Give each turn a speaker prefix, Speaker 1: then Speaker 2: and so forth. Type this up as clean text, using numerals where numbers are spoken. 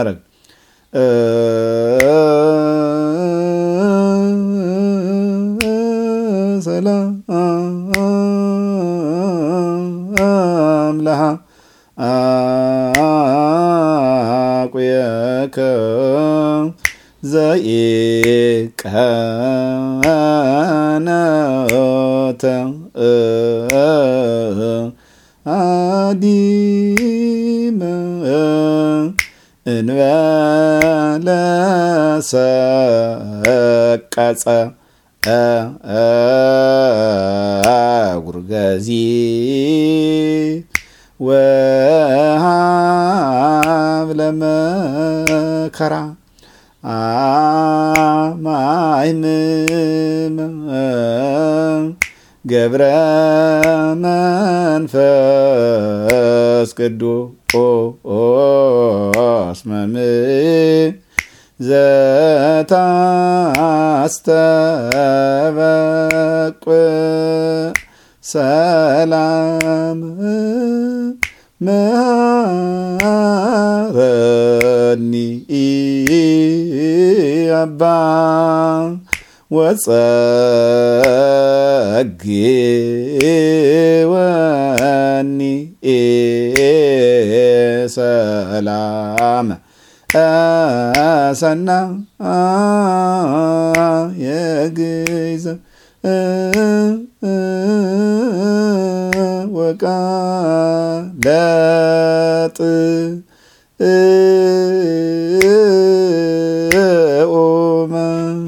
Speaker 1: ሰላም ለሃ አቁየከ ዘይቀነተ አዲመ እንበለ ሰቀጸ ጉርገዚ ወሃብ ለመከራ አማይንም ገብረ መንፈስ ቅዱስ መምህር ዘታስተበቁ ሰላም መሃረኒ አባ ወጸግወኒ ሰላም ሰና የግዘ ወቃለጥ